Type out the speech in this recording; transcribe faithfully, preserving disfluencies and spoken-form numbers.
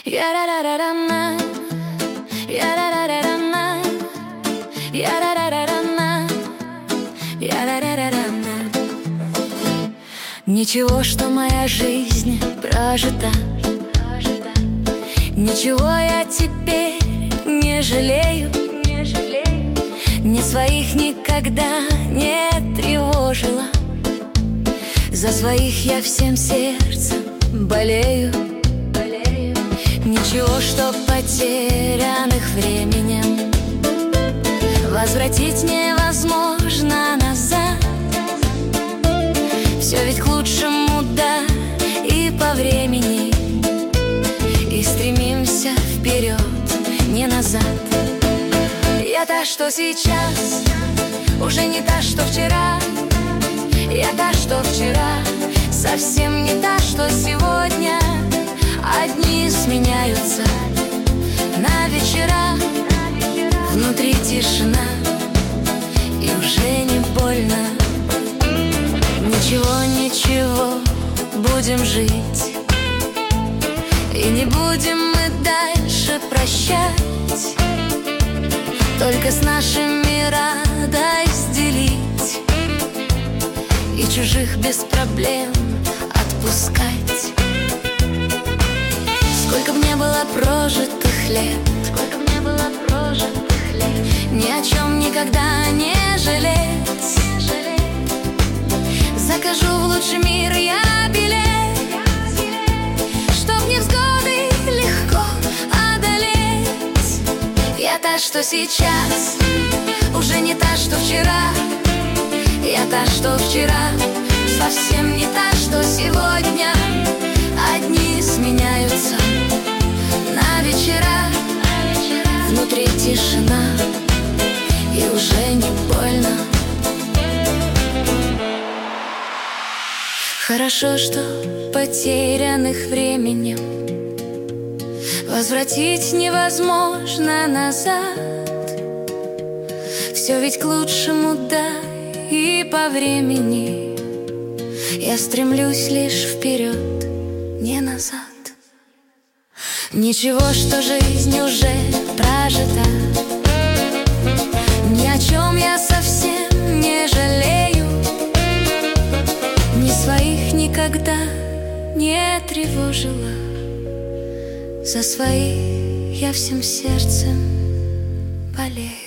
Я-ра-ра-ра-ра-на, я-ра-ра-ра-ра-на, я-ра-ра-ра-ра-на, я-ра-ра-ра-ра-на. Ничего, что моя жизнь прожита, ничего я теперь не жалею, не жалею. Ни своих никогда не тревожила, за своих я всем сердцем болею. Ничего, что потерянных временем возвратить невозможно назад. Все ведь к лучшему, да, и по времени, и стремимся вперед, не назад. Я та, что сейчас, уже не та, что вчера. Я та, что вчера, совсем не та, что сегодня. Одни сменяются на вечера, внутри тишина, и уже не больно. Ничего, ничего, будем жить, и не будем мы дальше прощать, только с нашими радость делить и чужих без проблем отпускать. Сколько б не было прожитых лет, сколько б не было прожитых лет, ни о чем никогда не жалеть. Закажу в лучший мир я билет, чтоб невзгоды легко одолеть. Я та, что сейчас, уже не та, что вчера. Я та, что вчера, совсем не та, что сегодня. Одни сменяются на вечера, внутри тишина, и уже не больно. Хорошо, что потерянных временем возвратить невозможно назад. Все ведь к лучшему, да, и по времени. Я стремлюсь лишь вперед, не назад. Ничего, что жизнь уже прожита, ни о чем я совсем не жалею. Ни своих никогда не тревожила, за своих я всем сердцем болею.